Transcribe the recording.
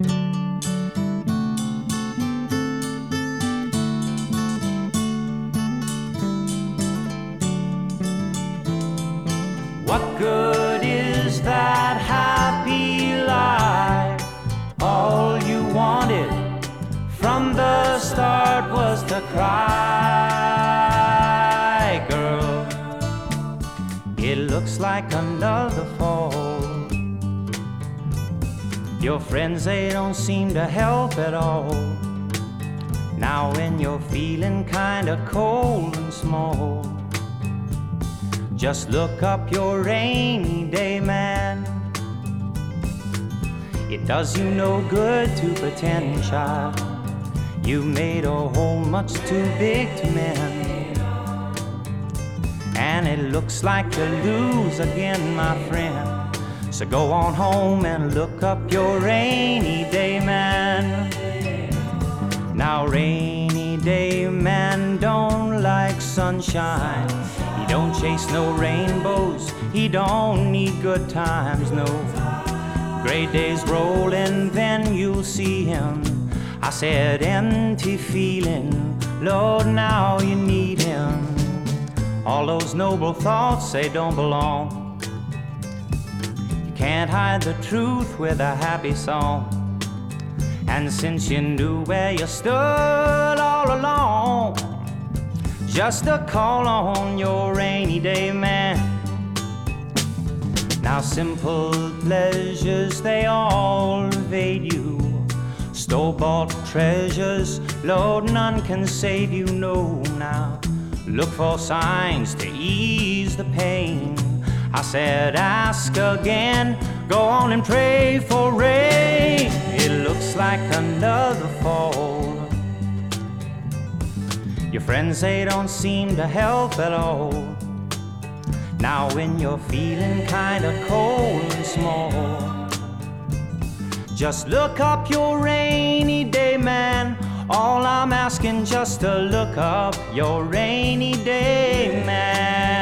What good is that happy life? All you wanted from the start was to cry, girl. It looks like another fall. Your friends, they don't seem to help at all. Now when you're feeling kinda cold and small, just look up your rainy day man. It does you no good to pretend, child. You made a hole much too big to mend. And it looks like to lose again, my friend. So go on home and look up your rainy day man. Now rainy day man don't like sunshine. He don't chase no rainbows, he don't need good times, no. Gray days roll and then you'll see him. I said empty feeling, Lord, now you need him. All those noble thoughts, they don't belong. You can't hide the truth with a happy song. And since you knew where you stood all along, just a call on your rainy day man. Now simple pleasures, they all evade you. Store-bought treasures, Lord, none can save you, no. Now look for signs to ease the pain. I said ask again, go on and pray for rain. It looks like another fall. Your friends, they don't seem to help at all. Now when you're feeling kinda cold and small, just look up your rainy day man. All I'm asking, just to look up your rainy day man.